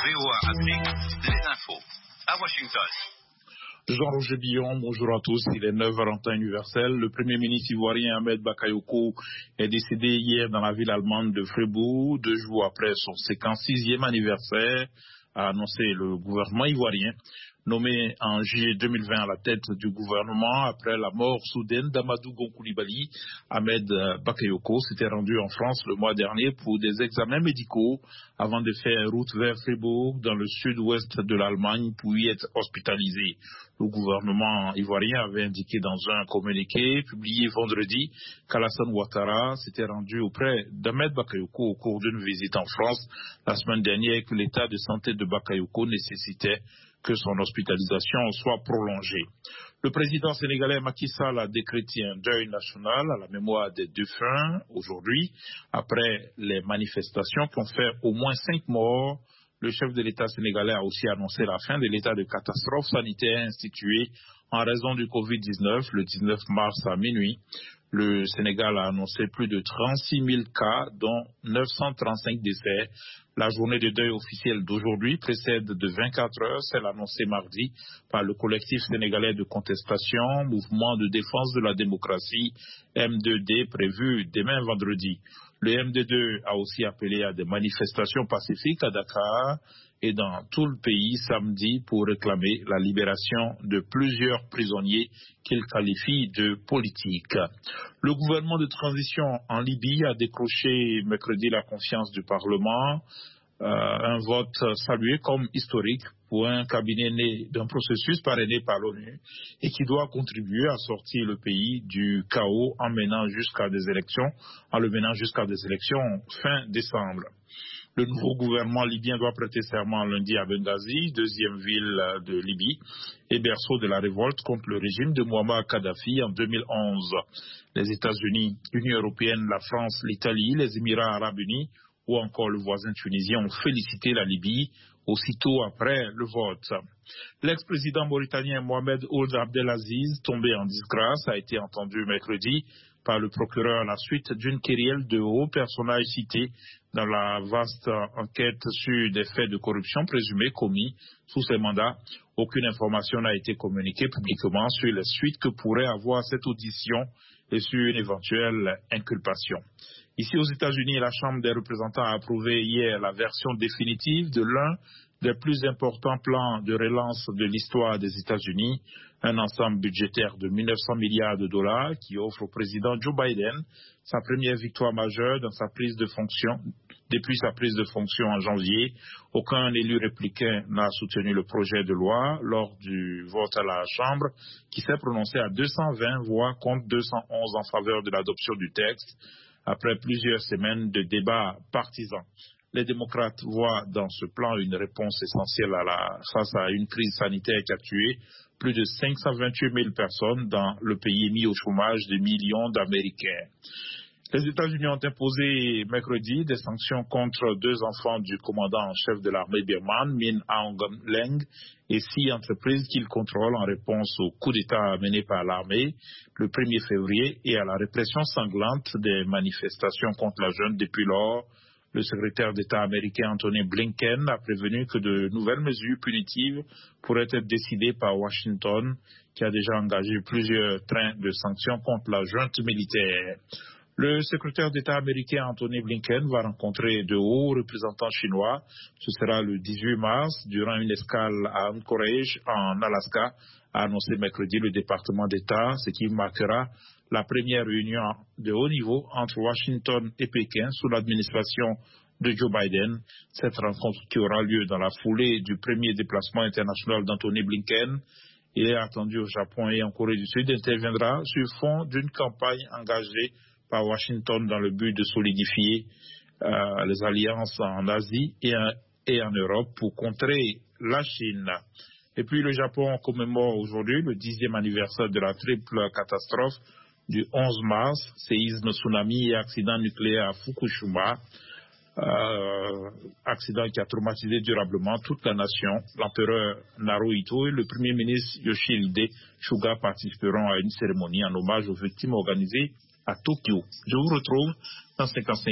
VOA Afrique, les infos. À Washington. Jean-Roger Billon, bonjour à tous. Il est 9h en temps universel. Le Premier ministre ivoirien Ahmed Bakayoko est décédé hier dans la ville allemande de Fribourg, 2 jours après son 56e anniversaire, a annoncé le gouvernement ivoirien. Nommé en juillet 2020 à la tête du gouvernement après la mort soudaine d'Amadou Gon Coulibaly, Ahmed Bakayoko s'était rendu en France le mois dernier pour des examens médicaux avant de faire route vers Fribourg dans le sud-ouest de l'Allemagne pour y être hospitalisé. Le gouvernement ivoirien avait indiqué dans un communiqué publié vendredi qu'Alassane Ouattara s'était rendu auprès d'Ahmed Bakayoko au cours d'une visite en France la semaine dernière et que l'état de santé de Bakayoko nécessitait que son hospitalisation soit prolongée. Le président sénégalais Macky Sall a décrété un deuil national à la mémoire des défunts aujourd'hui. Après les manifestations qui ont fait au moins 5 morts, le chef de l'État sénégalais a aussi annoncé la fin de l'état de catastrophe sanitaire institué en raison du Covid-19 le 19 mars à minuit. Le Sénégal a annoncé plus de 36 000 cas, dont 935 décès. La journée de deuil officielle d'aujourd'hui précède de 24 heures, celle annoncée mardi par le collectif sénégalais de contestation, mouvement de défense de la démocratie, M2D, prévu demain vendredi. Le MD2 a aussi appelé à des manifestations pacifiques à Dakar et dans tout le pays samedi pour réclamer la libération de plusieurs prisonniers qu'il qualifie de politiques. Le gouvernement de transition en Libye a décroché mercredi la confiance du Parlement, un vote salué comme historique pour un cabinet né d'un processus parrainé par l'ONU et qui doit contribuer à sortir le pays du chaos en le menant jusqu'à des élections fin décembre. Le nouveau gouvernement libyen doit prêter serment lundi à Benghazi, deuxième ville de Libye, et berceau de la révolte contre le régime de Muammar Kadhafi en 2011. Les États-Unis, l'Union européenne, la France, l'Italie, les Émirats arabes unis ou encore le voisin tunisien ont félicité la Libye aussitôt après le vote. L'ex-président mauritanien Mohamed Ould Abdelaziz, tombé en disgrâce, a été entendu mercredi par le procureur à la suite d'une querelle de hauts personnages cités dans la vaste enquête sur des faits de corruption présumés commis sous ses mandats. Aucune information n'a été communiquée publiquement sur les suites que pourrait avoir cette audition et sur une éventuelle inculpation. Ici aux États-Unis, la Chambre des représentants a approuvé hier la version définitive de l'un des plus importants plans de relance de l'histoire des États-Unis, un ensemble budgétaire de 1900 milliards de dollars qui offre au président Joe Biden sa première victoire majeure dans sa prise de fonction. Depuis sa prise de fonction en janvier, aucun élu républicain n'a soutenu le projet de loi lors du vote à la Chambre, qui s'est prononcé à 220 voix contre 211 en faveur de l'adoption du texte, après plusieurs semaines de débats partisans. Les démocrates voient dans ce plan une réponse essentielle face à une crise sanitaire qui a tué plus de 528 000 personnes dans le pays mis au chômage de millions d'Américains. Les États-Unis ont imposé mercredi des sanctions contre 2 enfants du commandant en chef de l'armée birmane, Min Aung Hlaing, et 6 entreprises qu'il contrôle en réponse au coup d'État mené par l'armée le 1er février et à la répression sanglante des manifestations contre la junte depuis lors. Le secrétaire d'État américain Anthony Blinken a prévenu que de nouvelles mesures punitives pourraient être décidées par Washington, qui a déjà engagé plusieurs trains de sanctions contre la junte militaire. Le secrétaire d'État américain Anthony Blinken va rencontrer de hauts représentants chinois. Ce sera le 18 mars, durant une escale à Anchorage, en Alaska, a annoncé mercredi le département d'État, ce qui marquera la première réunion de haut niveau entre Washington et Pékin sous l'administration de Joe Biden. Cette rencontre qui aura lieu dans la foulée du premier déplacement international d'Anthony Blinken. Il est attendu au Japon et en Corée du Sud, interviendra sur fond d'une campagne engagée par Washington dans le but de solidifier les alliances en Asie et en Europe pour contrer la Chine. Et puis le Japon commémore aujourd'hui le 10e anniversaire de la triple catastrophe du 11 mars, séisme, tsunami et accident nucléaire à Fukushima, accident qui a traumatisé durablement toute la nation. L'empereur Naruhito et le premier ministre Yoshihide Suga participeront à une cérémonie en hommage aux victimes organisées à Tokyo. Je vous retrouve dans 55